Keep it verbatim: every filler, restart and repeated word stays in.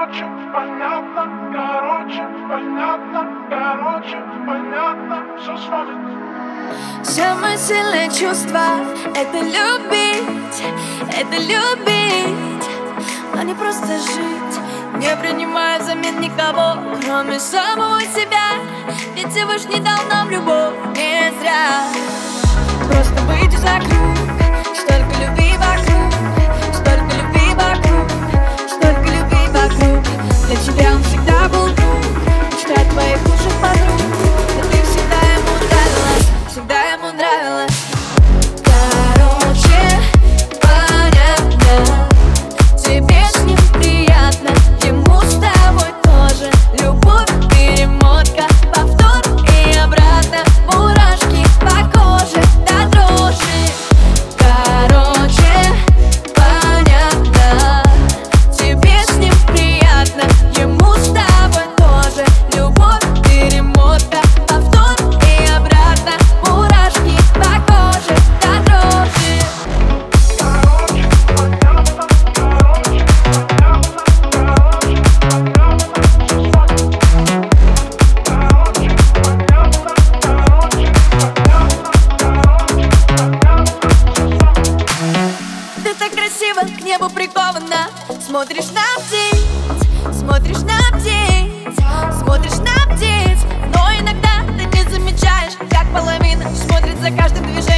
Короче, понятно, короче, понятно, короче, понятно, все с вами. Самое сильное чувство — это любить, это любить, но не просто жить, не принимая взамен никого, кроме самого себя. Ведь Всевышний дал нам любовь не зря. Просто выйди за круг, столько любви вокруг, столько любви вокруг, столько любви вокруг. Для тебя он всегда был друг, мечта твоих лучших подруг, но ты всегда ему нравилась, всегда ему нравилась. Короче, понятно, тебе с ним приятно, ему с тобой тоже. Любовь, перемотка, повтор и обратно, мурашки по коже до дрожи. Короче, понятно, тебе с ним приятно, ему с тобой тоже. Любовь, перемотка, повтор и обратно, мурашки по коже до дрожи. Ты так красиво к небу прикована, смотришь на птиц, смотришь на птиц, смотришь на птиц. Но иногда ты не замечаешь, как половина смотрит за каждым движением.